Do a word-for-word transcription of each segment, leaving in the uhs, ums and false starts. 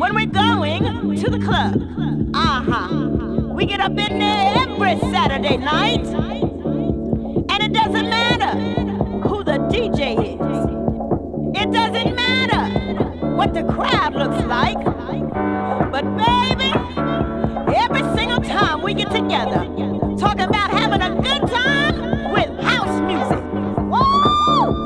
when we're going to the club. Uh-huh. We get up in there every Saturday night. And it doesn't matter who the D J is. It doesn't matter what the crowd looks like. But baby, every single time we get together, talking about having a good time with house music. Woo!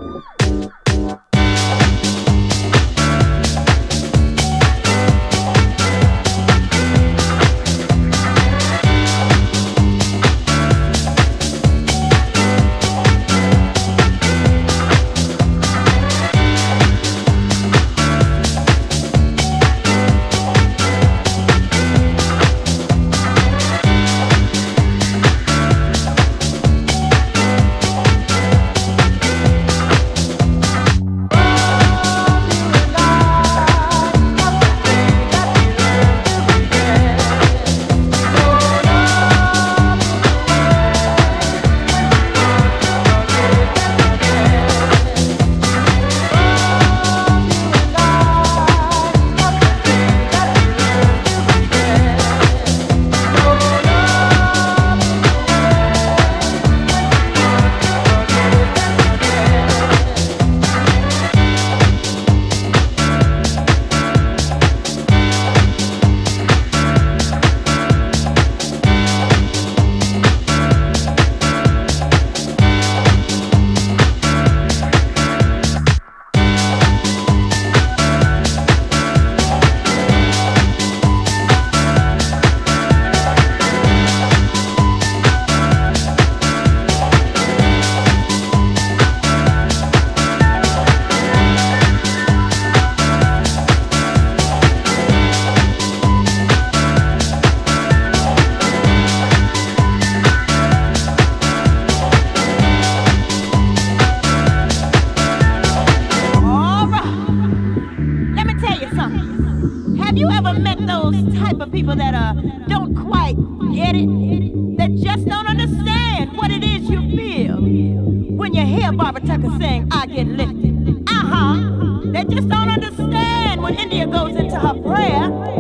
Have you ever met those type of people that uh, don't quite get it? That just don't understand what it is you feel when you hear Barbara Tucker sing, I Get Lifted. Uh-huh. They just don't understand when India goes into her prayer.